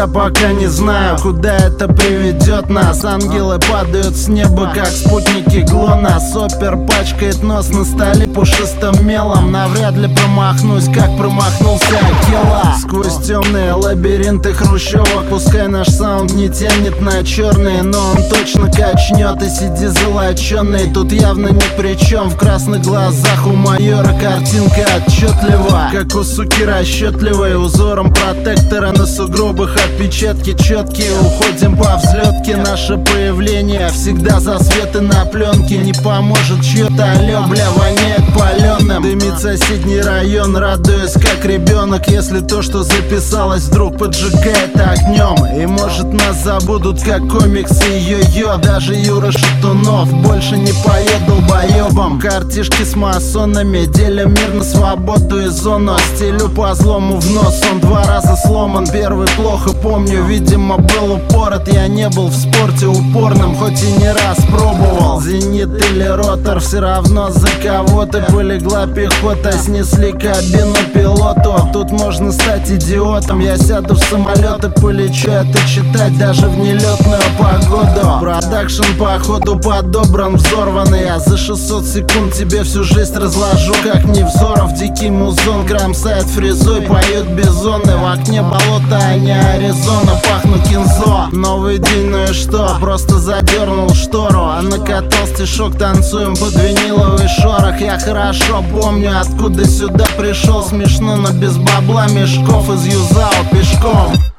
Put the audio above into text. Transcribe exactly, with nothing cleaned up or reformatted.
я пока не знаю, куда это приведет нас. Ангелы падают с неба, как спутники ГЛОНАСС. Опер пачкает нос на столе пушистым мелом. Навряд ли промахнусь, как промахнулся Акела. Сквозь темные лабиринты хрущевок пускай наш саунд не тянет на черные, но он точно качнет. И сиди золоченый, тут явно ни при чем. В красных глазах у майора картинка отчетлива, как у суки расчетливой. Узором протектора на сугробах отпечатки четкие. Уходим по взлетке, наше появление всегда засветы на пленке. Не поможет чье-то алё, бля, воняет паленым. Дымит соседний район, радуясь как ребенок, если то, что записалось, вдруг поджигает огнем. И может нас забудут как комиксы йо-йо. Даже Юра Шатунов больше не поет долбоебом. Картишки с масонами делим мир на свободу и зону. Стелю по злому в нос, он два раза сломан. Первый плохо помню, видимо был упорот. Я не был в спорте упорным, хоть и не раз пробовал. Зенит или ротор, все равно за кого-то. Полегла пехота, снесли кабину пилоту. Тут можно стать идиотом. Я сяду в самолет и полечу это читать даже в нелетную погоду. Продакшн походу подобран, взорванный. Я за шестьсот секунд тебе всю жизнь разложу, как Невзоров. Дикий музон кромсает фрезой, поют бизоны. В окне болото, а не Аризона. Пахну кинзо. Новый день, ну и что? Просто задернул штору, а накатал стишок, танцуем под виниловый шорох. Я хорошо помню, откуда сюда пришел. Смешно, но без бабла мешков из юзал пешком.